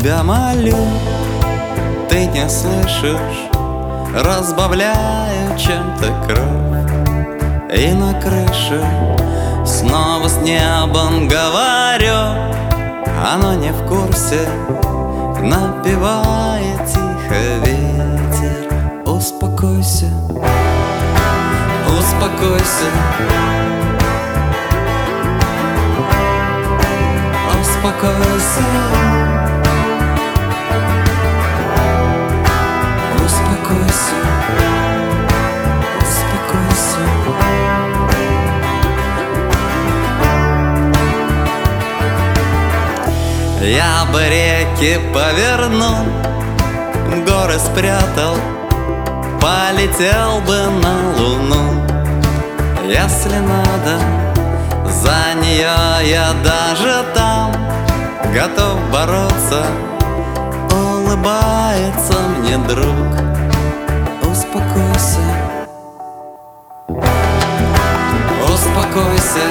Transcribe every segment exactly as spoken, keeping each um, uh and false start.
тебя молю, ты не слышишь, разбавляю чем-то кровь. И на крыше снова с небом говорю, оно не в курсе, напевает тихо ветер. Успокойся, успокойся, успокойся, успокойся, успокойся. Я бы реки повернул, горы спрятал, полетел бы на луну. Если надо, за нее я даже там готов бороться. Улыбается мне друг. Успокойся, успокойся,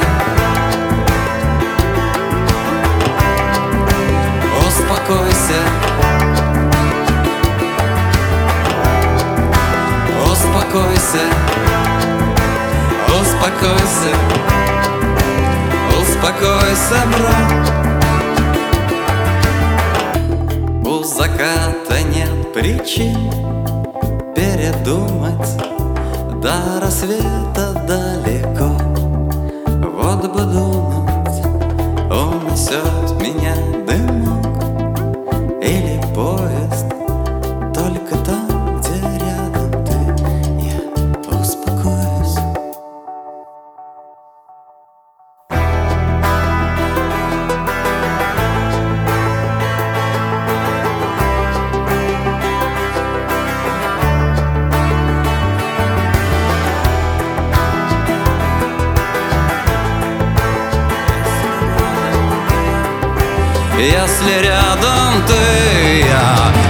успокойся, успокойся, успокойся, успокойся, брат. У заката нет причин передумать, до рассвета далеко. Вот бы думать, унесет меня дымок или поезд, только там, где рядом ты, я успокоюсь. Если рядом ты, я